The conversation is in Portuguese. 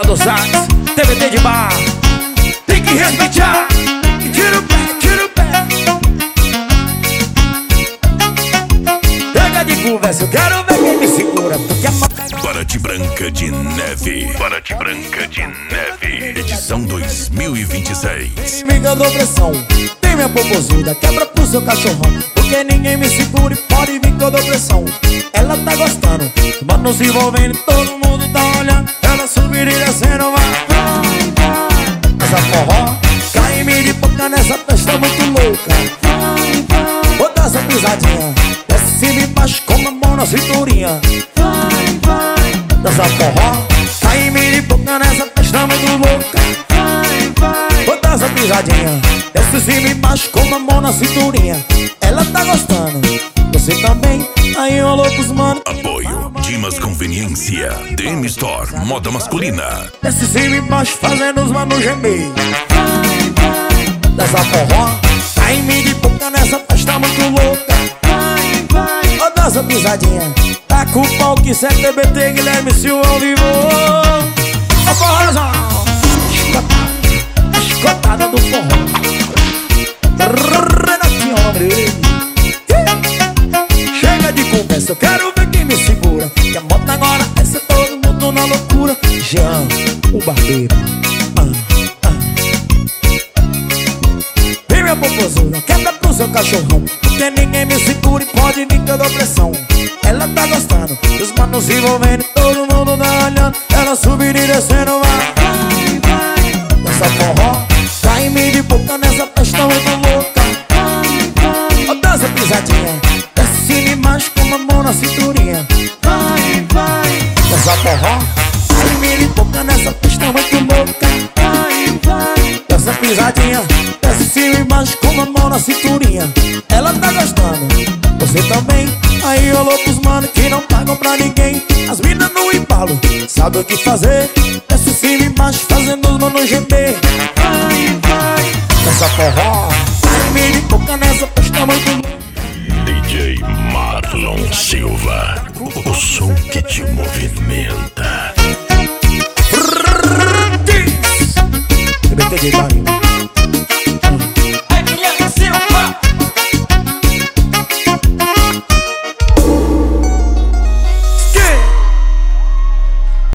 do sax, TBT de bar. Tem que respeitar. Tira o pé, tira o pé. Pega de conversa, eu quero ver quem me segura. Porque a Paraty Branca de Neve. Paraty Branca de Neve. Edição 2026. Amiga da opressão, tem minha popozuda, quebra pro seu cachorrão. Porque ninguém me segura e pode vir com a opressão. Ela tá gostando, mano se envolvendo, todo mundo tá olhando. Ela subir e descendo, vai. Essa forró, cai me de boca nessa festa muito louca. Vou dar essa pisadinha, desce e embaixo com a mão na cinturinha. Dança forró, cai me de boca nessa festa muito louca. Vou dar essa pisadinha, desce em cima e embaixo com a mão na cinturinha. Ela tá gostando, você também, aí rolou pros mano. Apoio Dimas Conveniência, DM Store, moda masculina. Desce em cima e embaixo fazendo os manos gemer. Dança forró, cai me de boca nessa festa muito louca. Vou dar essa pisadinha, tá com o pau que cê TBT, Guilherme Silva ao vivo. Ó forrozão, a chicotada do forró. Renatinho, o nome dele. Chega de conversa, eu quero ver quem me segura. Que a moto agora essa todo mundo na loucura. Jean, o barbeiro. Vem minha popozuda, quebra pro seu cachorrão. Porque ninguém me segura e pode vir que eu dou pressão. Ela tá gostando, os manos se envolvendo, todo mundo tá olhando. Ela subindo e descendo, vai. Dança forró, cai me de boca nessa festa muito louca. Ó, dança pisadinha, desce e embaixo com a mão na cinturinha. Dança forró, cai me de boca nessa festa muito louca. Dança pisadinha, desce e embaixo com a mão na cinturinha. Ela tá gostando, você também. Aí rolou pros mano que não pagam pra ninguém. As minas no embalo, sabe o que fazer. Desce em cima e embaixo fazendo os manos gemer. Dança forró, cai me de boca nessa festa muito louca. DJ Marlon Silva, o som que te movimenta. TBT de Guilherme.